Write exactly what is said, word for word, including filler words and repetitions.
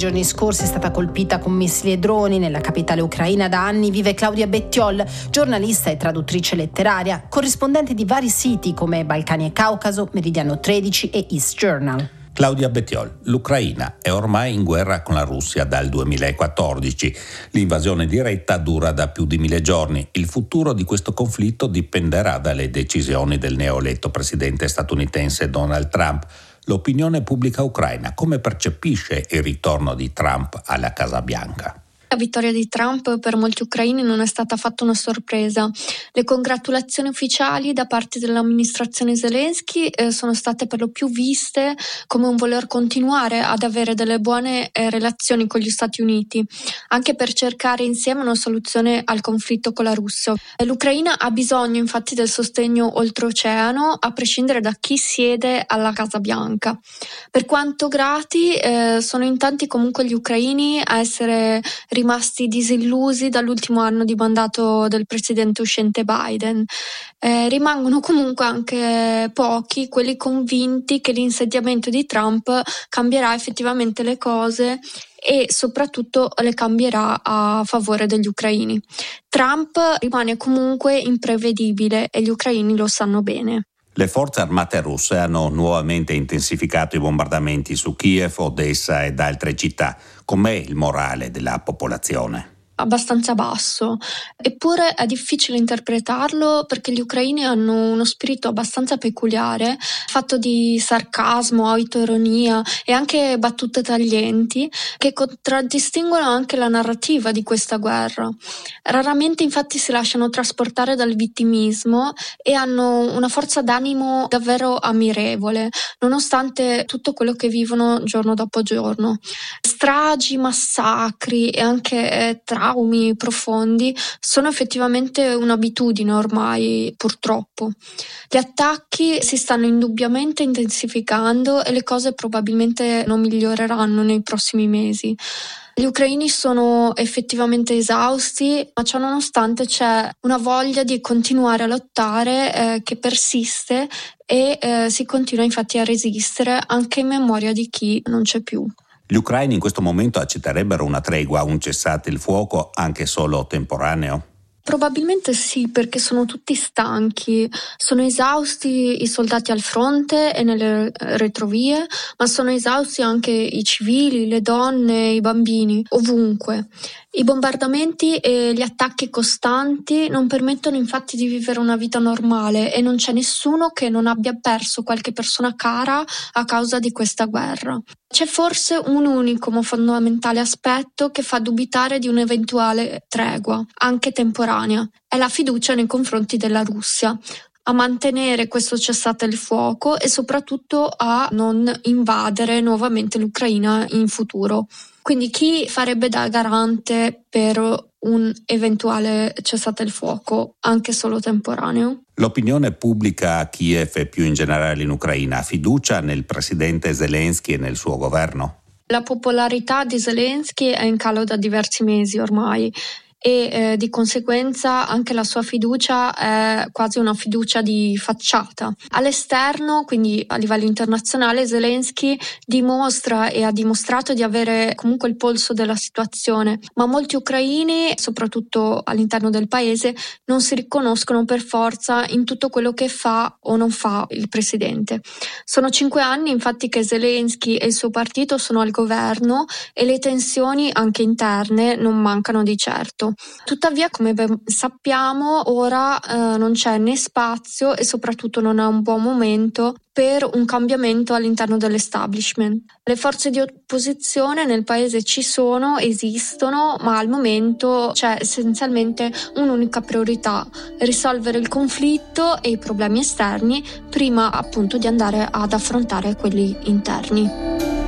giorni scorsi è stata colpita con missili e droni. Nella capitale ucraina da anni vive Claudia Bettiol, giornalista e traduttrice letteraria, corrispondente di vari siti come Balcani e Caucaso, Meridiano tredici e East Journal. Claudia Bettiol, l'Ucraina è ormai in guerra con la Russia dal duemilaquattordici. L'invasione diretta dura da più di mille giorni. Il futuro di questo conflitto dipenderà dalle decisioni del neoeletto presidente statunitense Donald Trump. L'opinione pubblica ucraina come percepisce il ritorno di Trump alla Casa Bianca? La vittoria di Trump per molti ucraini non è stata affatto una sorpresa. Le congratulazioni ufficiali da parte dell'amministrazione Zelensky eh, sono state per lo più viste come un voler continuare ad avere delle buone eh, relazioni con gli Stati Uniti, anche per cercare insieme una soluzione al conflitto con la Russia. L'Ucraina ha bisogno infatti del sostegno oltreoceano, a prescindere da chi siede alla Casa Bianca. Per quanto grati eh, sono in tanti comunque gli ucraini a essere rimasti disillusi dall'ultimo anno di mandato del presidente uscente Biden. Eh, rimangono comunque anche pochi quelli convinti che l'insediamento di Trump cambierà effettivamente le cose e soprattutto le cambierà a favore degli ucraini. Trump rimane comunque imprevedibile e gli ucraini lo sanno bene. Le forze armate russe hanno nuovamente intensificato i bombardamenti su Kiev, Odessa ed altre città. Com'è il morale della popolazione? Abbastanza basso, eppure è difficile interpretarlo perché gli ucraini hanno uno spirito abbastanza peculiare, fatto di sarcasmo, autoironia e anche battute taglienti che contraddistinguono anche la narrativa di questa guerra. Raramente infatti si lasciano trasportare dal vittimismo e hanno una forza d'animo davvero ammirevole, nonostante tutto quello che vivono giorno dopo giorno. Stragi, massacri e anche eh, traumi profondi sono effettivamente un'abitudine ormai, purtroppo. Gli attacchi si stanno indubbiamente intensificando e le cose probabilmente non miglioreranno nei prossimi mesi. Gli ucraini sono effettivamente esausti, ma ciò nonostante c'è una voglia di continuare a lottare eh, che persiste e eh, si continua infatti a resistere anche in memoria di chi non c'è più. Gli ucraini in questo momento accetterebbero una tregua, un cessate il fuoco, anche solo temporaneo? Probabilmente sì, perché sono tutti stanchi, sono esausti i soldati al fronte e nelle retrovie, ma sono esausti anche i civili, le donne, i bambini, ovunque. I bombardamenti e gli attacchi costanti non permettono infatti di vivere una vita normale e non c'è nessuno che non abbia perso qualche persona cara a causa di questa guerra. C'è forse un unico ma fondamentale aspetto che fa dubitare di un'eventuale tregua, anche temporanea, è la fiducia nei confronti della Russia, a mantenere questo cessate il fuoco e soprattutto a non invadere nuovamente l'Ucraina in futuro. Quindi chi farebbe da garante per un eventuale cessate il fuoco, anche solo temporaneo? L'opinione pubblica a Kiev e più in generale in Ucraina ha fiducia nel presidente Zelensky e nel suo governo? La popolarità di Zelensky è in calo da diversi mesi ormai e eh, di conseguenza anche la sua fiducia è quasi una fiducia di facciata. All'esterno, quindi a livello internazionale, Zelensky dimostra e ha dimostrato di avere comunque il polso della situazione, ma molti ucraini, soprattutto all'interno del paese, non si riconoscono per forza in tutto quello che fa o non fa il presidente. Sono cinque anni infatti che Zelensky e il suo partito sono al governo e le tensioni anche interne non mancano di certo. Tuttavia, come ben sappiamo, ora eh, non c'è né spazio e soprattutto non è un buon momento per un cambiamento all'interno dell'establishment. Le forze di opposizione nel paese ci sono, esistono, ma al momento c'è essenzialmente un'unica priorità: risolvere il conflitto e i problemi esterni prima appunto di andare ad affrontare quelli interni.